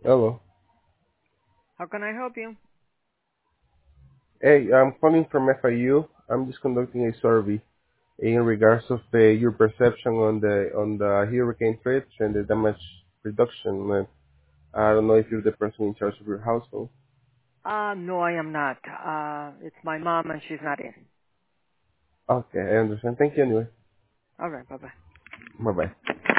Hello. How can I help you? Hey, I'm calling from FIU. I'm just conducting a survey in regards of your perception on the hurricane threats and the damage reduction. I don't know if you're the person in charge of your household. No, I am not. It's my mom and she's not in. Okay, I understand. Thank you anyway. All right, bye-bye. Bye bye.